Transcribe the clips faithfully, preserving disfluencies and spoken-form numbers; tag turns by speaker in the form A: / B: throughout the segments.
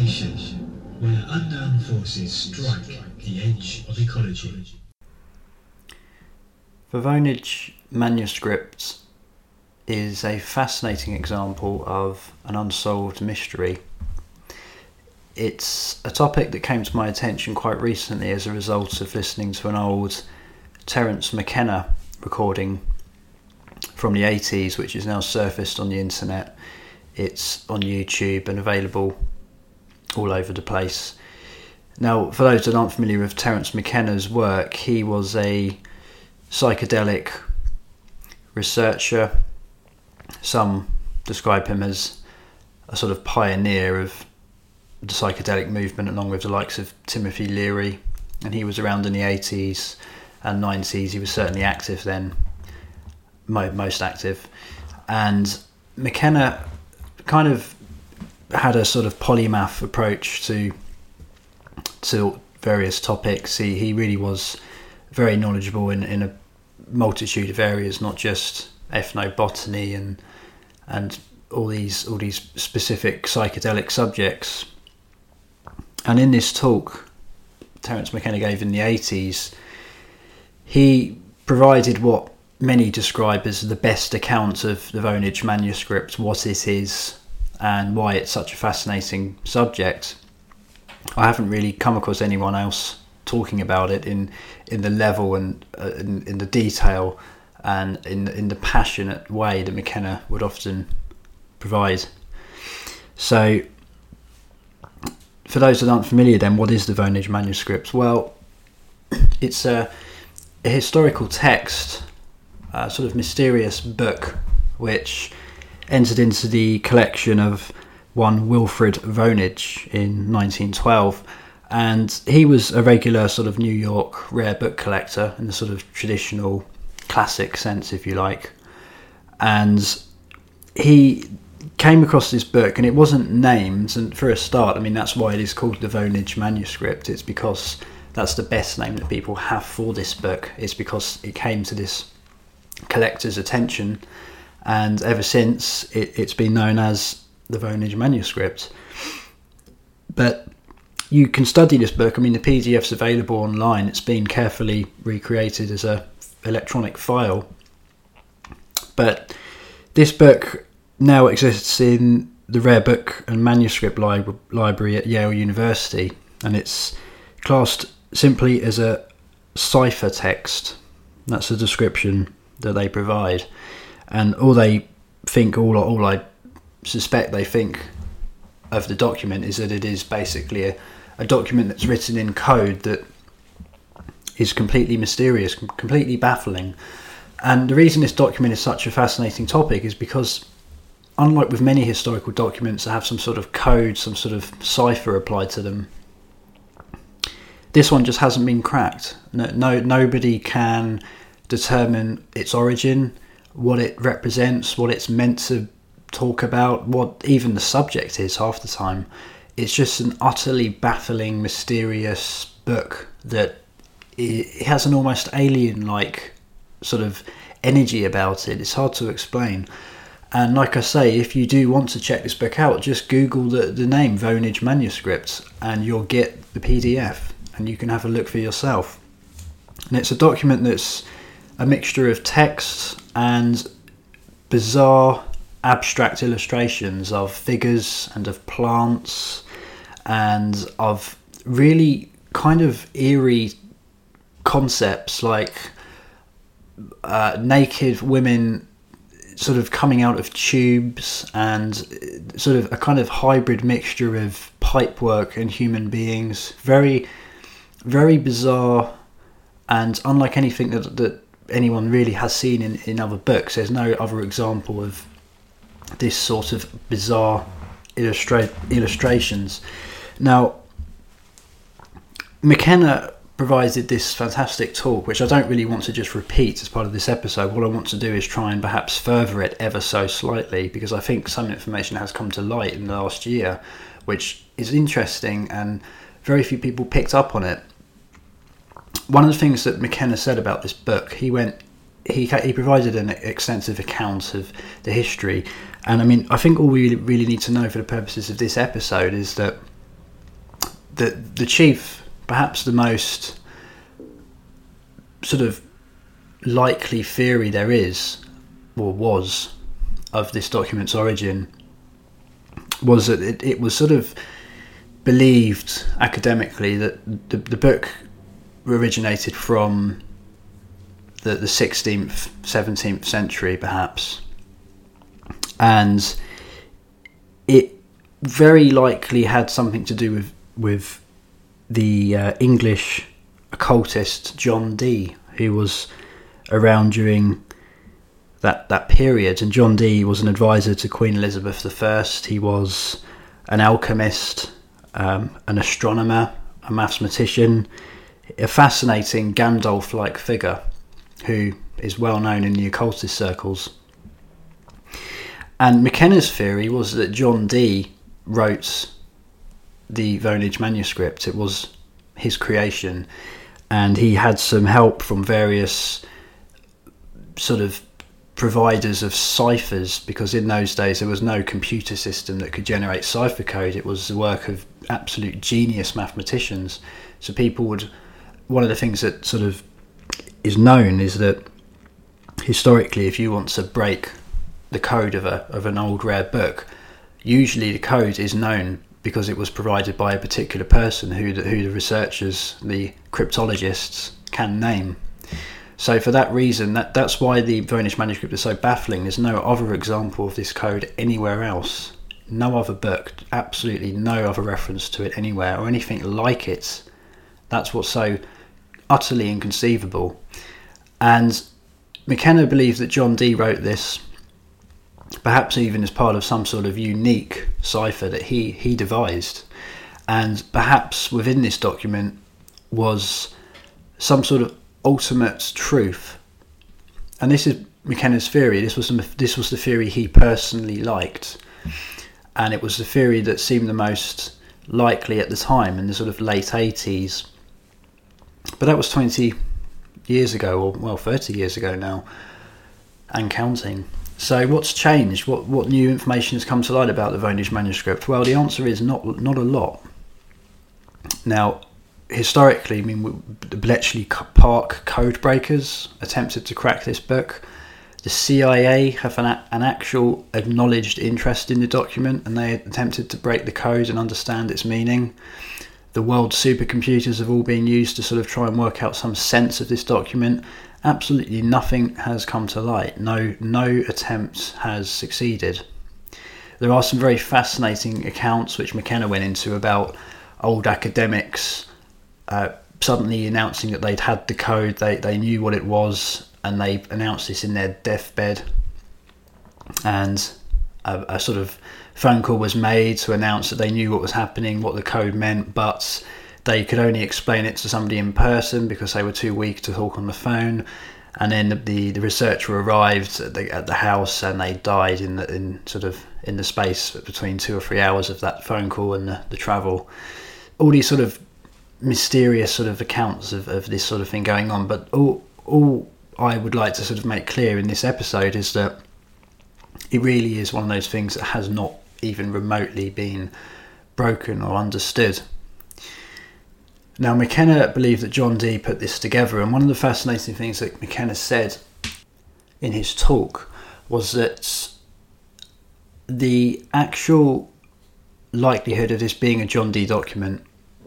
A: station, where unknown forces strike the edge of ecology.
B: The Voynich manuscript is a fascinating example of an unsolved mystery. It's a topic that came to my attention quite recently as a result of listening to an old Terence McKenna recording from the eighties, which is now surfaced on the internet. It's on YouTube and available all over the place. Now, for those that aren't familiar with Terence McKenna's work, he was a psychedelic researcher. Some describe him as a sort of pioneer of the psychedelic movement, along with the likes of Timothy Leary, and he was around in the eighties and nineties. He was certainly active then, most active, and McKenna kind of had a sort of polymath approach to to various topics. He he really was very knowledgeable in, in a multitude of areas, not just ethnobotany and and all these all these specific psychedelic subjects. And in this talk Terence McKenna gave in the eighties, he provided what many describe as the best account of the Voynich manuscript, what it is and why it's such a fascinating subject. I haven't really come across anyone else talking about it in in the level and uh, in, in the detail and in in the passionate way that McKenna would often provide. So, for those that aren't familiar, then what is the Voynich manuscript? Well, it's a, a historical text, a sort of mysterious book, which entered into the collection of one Wilfred Voynich in nineteen twelve, and he was a regular sort of New York rare book collector in the sort of traditional classic sense, if you like. And he came across this book, and it wasn't named, and for a start, I mean, that's why it is called the Voynich manuscript. It's because that's the best name that people have for this book. It's because it came to this collector's attention, and ever since it, it's been known as the Voynich manuscript. But you can study this book. I mean, the P D F's available online. It's been carefully recreated as a electronic file. But this book now exists in the Rare Book and Manuscript li- Library at Yale University, and it's classed simply as a ciphertext. That's the description that they provide. And all they think, all, all I suspect they think of the document is that it is basically a, a document that's written in code that is completely mysterious, completely baffling. And the reason this document is such a fascinating topic is because, unlike with many historical documents that have some sort of code, some sort of cipher applied to them, this one just hasn't been cracked. No, no nobody can determine its origin, what it represents, what it's meant to talk about, what even the subject is half the time. It's just an utterly baffling, mysterious book that it has an almost alien-like sort of energy about it. It's hard to explain. And like I say, if you do want to check this book out, just Google the, the name Voynich manuscript and you'll get the P D F and you can have a look for yourself. And it's a document that's a mixture of text and bizarre abstract illustrations of figures and of plants and of really kind of eerie concepts like uh, naked women sort of coming out of tubes, and sort of a kind of hybrid mixture of pipework and human beings. Very, very bizarre, and unlike anything that, that anyone really has seen in, in other books. There's no other example of this sort of bizarre illustra- illustrations. Now, McKenna provided this fantastic talk, which I don't really want to just repeat as part of this episode. What I want to do is try and perhaps further it ever so slightly, because I think some information has come to light in the last year, which is interesting, and very few people picked up on it. One of the things that McKenna said about this book, he went, he he provided an extensive account of the history, and I mean, I think all we really need to know for the purposes of this episode is that the the chief, perhaps the most sort of likely theory there is, or was, of this document's origin, was that it, it was sort of believed academically that the, the book originated from the, the sixteenth, seventeenth century, perhaps, and it very likely had something to do with with the uh, English occultist John Dee, who was around during that that period. And John Dee was an advisor to Queen Elizabeth the First. He was an alchemist, um, an astronomer, a mathematician, a fascinating Gandalf-like figure who is well known in the occultist circles. And McKenna's theory was that John Dee wrote the Voynich manuscript. It was his creation, and he had some help from various sort of providers of ciphers, because in those days there was no computer system that could generate cipher code. It was the work of absolute genius mathematicians. So people would, one of the things that sort of is known is that historically, if you want to break the code of a of an old rare book, usually the code is known because it was provided by a particular person who the, who the researchers, the cryptologists, can name. So for that reason, that that's why the Voynich manuscript is so baffling. There's no other example of this code anywhere else. No other book, absolutely no other reference to it anywhere, or anything like it. That's what's so utterly inconceivable. And McKenna believed that John Dee wrote this, perhaps even as part of some sort of unique cipher that he, he devised. And perhaps within this document was some sort of ultimate truth. And this is McKenna's theory. This was the, this was the theory he personally liked. And it was the theory that seemed the most likely at the time, in the sort of late eighties. But that was twenty years ago, or well, thirty years ago now, and counting. So what's changed? What what new information has come to light about the Voynich manuscript? Well, the answer is not not a lot. Now, historically, I mean, the Bletchley Park code breakers attempted to crack this book. The C I A have an, an actual acknowledged interest in the document, and they attempted to break the code and understand its meaning. The world supercomputers have all been used to sort of try and work out some sense of this document. Absolutely nothing has come to light. No, no attempt has succeeded. There are some very fascinating accounts which McKenna went into about old academics uh, suddenly announcing that they'd had the code, they, they knew what it was, and they announced this in their deathbed. And a, a sort of phone call was made to announce that they knew what was happening, what the code meant, but they could only explain it to somebody in person because they were too weak to talk on the phone. And then the the, the researcher arrived at the, at the house, and they died in the in sort of in the space between two or three hours of that phone call and the, the travel. All these sort of mysterious sort of accounts of, of this sort of thing going on. But all all I would like to sort of make clear in this episode is that it really is one of those things that has not even remotely been broken or understood. Now, McKenna believed that John Dee put this together, and one of the fascinating things that McKenna said in his talk was that the actual likelihood of this being a John Dee document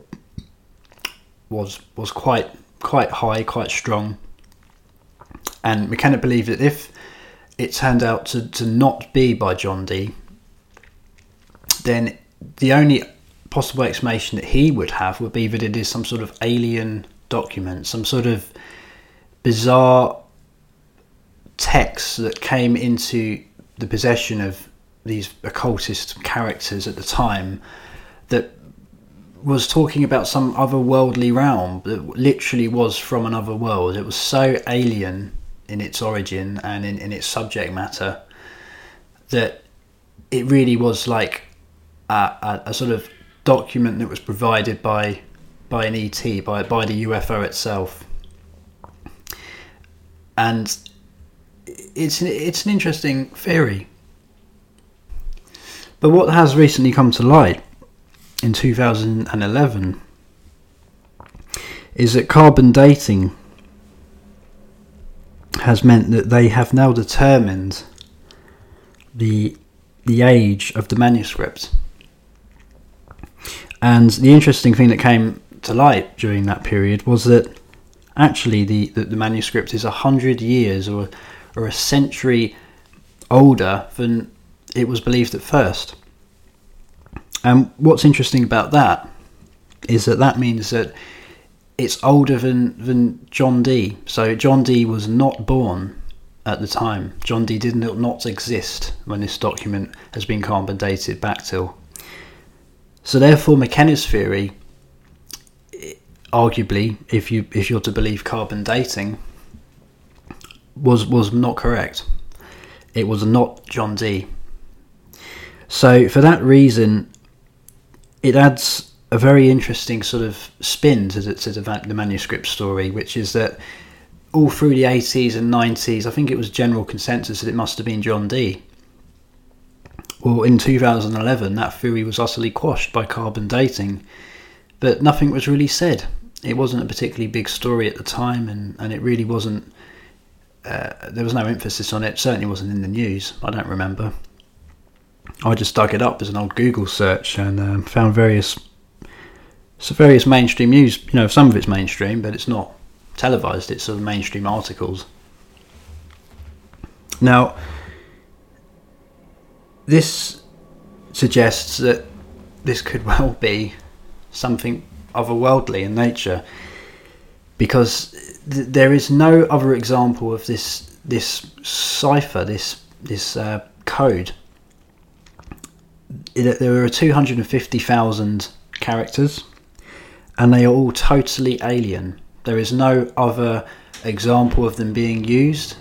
B: was was quite quite high, quite strong. And McKenna believed that if it turned out to, to not be by John Dee, then the only possible explanation that he would have would be that it is some sort of alien document, some sort of bizarre text that came into the possession of these occultist characters at the time that was talking about some otherworldly realm that literally was from another world. It was so alien in its origin and in, in its subject matter that it really was like a, a, a sort of document that was provided by by an E T, by by the U F O itself. And it's it's an interesting theory. But what has recently come to light in two thousand eleven is that carbon dating has meant that they have now determined the the age of the manuscript. And the interesting thing that came to light during that period was that actually the, the, the manuscript is a hundred years or, or a century older than it was believed at first. And what's interesting about that is that that means that it's older than, than John Dee. So John Dee was not born at the time. John Dee did not, not exist when this document has been carbon dated back till. So therefore McKenna's theory, arguably, if you if you're to believe carbon dating, was was not correct. It was not John Dee. So for that reason, it adds a very interesting sort of spin to the, to the, the manuscript story, which is that all through the eighties and nineties, I think it was general consensus that it must have been John Dee. Well, in two thousand eleven, that theory was utterly quashed by carbon dating, but nothing was really said. It wasn't a particularly big story at the time, and, and it really wasn't, uh, there was no emphasis on it. It certainly wasn't in the news, I don't remember. I just dug it up as an old Google search and um, found various so various mainstream news. You know, some of it's mainstream, but it's not televised, it's sort of mainstream articles. Now, this suggests that this could well be something otherworldly in nature, because th- there is no other example of this this cipher, this this uh, code. It, there are two hundred fifty thousand characters, and they are all totally alien. There is no other example of them being used.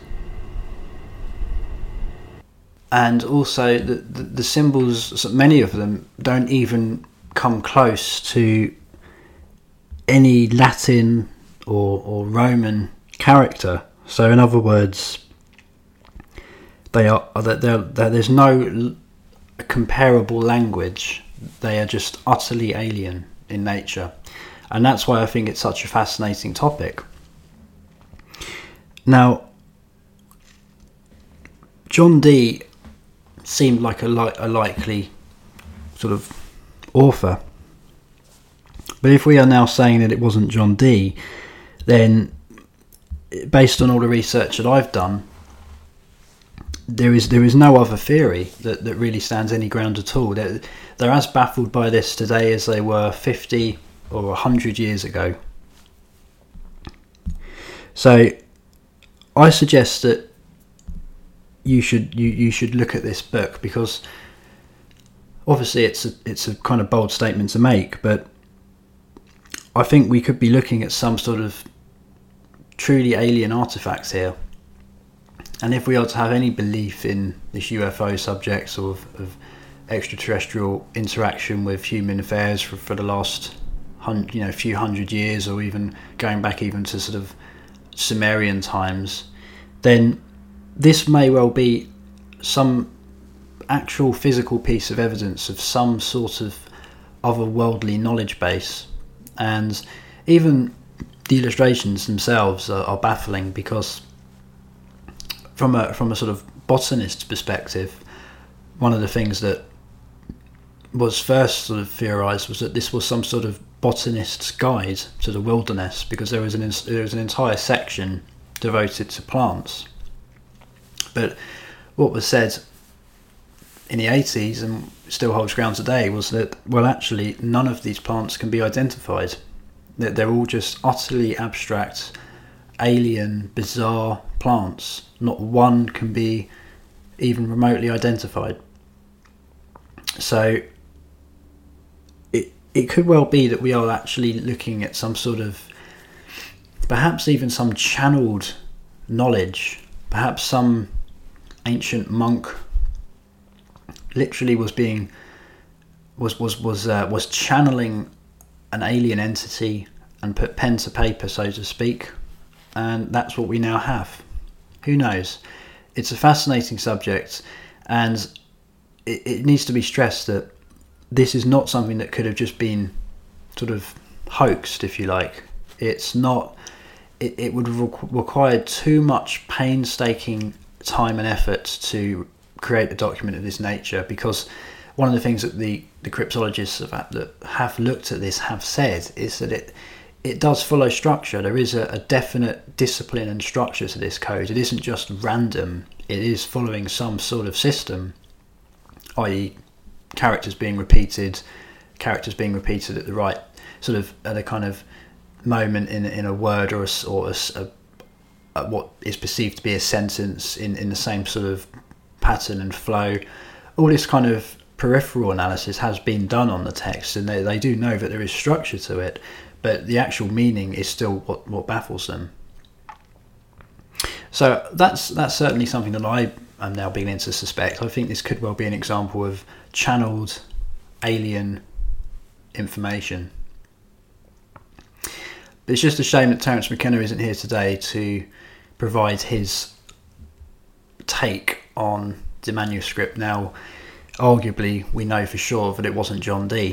B: And also the, the, the symbols, many of them don't even come close to any Latin or, or Roman character. So in other words, they are they're, they're, there's no comparable language. They are just utterly alien in nature. And that's why I think it's such a fascinating topic. Now, John Dee seemed like a, li- a likely sort of author. But if we are now saying that it wasn't John Dee, then based on all the research that I've done, there is there is no other theory that, that really stands any ground at all. They're, they're as baffled by this today as they were fifty or one hundred years ago. So I suggest that you should you, you should look at this book, because obviously it's a, it's a kind of bold statement to make, but I think we could be looking at some sort of truly alien artifacts here. And if we are to have any belief in this U F O subjects or of, of extraterrestrial interaction with human affairs for, for the last hun- you know few hundred years, or even going back even to sort of Sumerian times, then this may well be some actual physical piece of evidence of some sort of otherworldly knowledge base. And even the illustrations themselves are, are baffling, because from a from a sort of botanist's perspective, one of the things that was first sort of theorized was that this was some sort of botanist's guide to the wilderness, because there was an there was an entire section devoted to plants. But what was said in the eighties, and still holds ground today, was that, well, actually none of these plants can be identified. That they're all just utterly abstract, alien, bizarre plants. Not one can be even remotely identified. So it it could well be that we are actually looking at some sort of, perhaps even some channeled knowledge. Perhaps some ancient monk literally was being was was was uh, was channeling an alien entity and put pen to paper, so to speak, and that's what we now have. Who knows? It's a fascinating subject, and it, it needs to be stressed that this is not something that could have just been sort of hoaxed, if you like. It's not. It, it would re- require too much painstaking time and effort to create a document of this nature, because one of the things that the, the cryptologists have, that have looked at this have said is that it it does follow structure. There is a, a definite discipline and structure to this code. It isn't just random. It is following some sort of system, that is characters being repeated, characters being repeated at the right sort of at a kind of moment in in a word or a, or a, a, a what is perceived to be a sentence in, in the same sort of pattern and flow. All this kind of peripheral analysis has been done on the text, and they, they do know that there is structure to it, but the actual meaning is still what, what baffles them. So that's that's certainly something that I am now beginning to suspect. I think this could well be an example of channeled alien information. But it's just a shame that Terence McKenna isn't here today to provide his take on the manuscript. Now, arguably, we know for sure that it wasn't John Dee.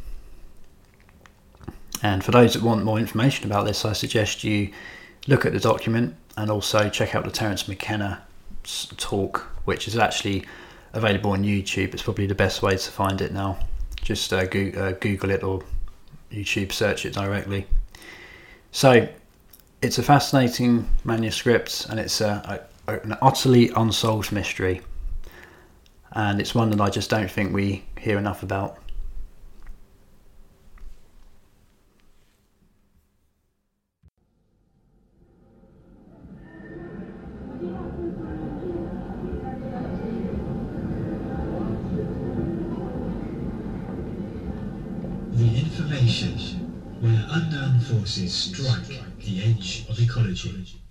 B: And for those that want more information about this, I suggest you look at the document and also check out the Terence McKenna talk, which is actually available on YouTube. It's probably the best way to find it now. Just uh, go- uh, Google it or YouTube search it directly. So it's a fascinating manuscript, and it's a, a, an utterly unsolved mystery. And it's one that I just don't think we hear enough about.
A: The information where unknown forces strike the edge of ecology.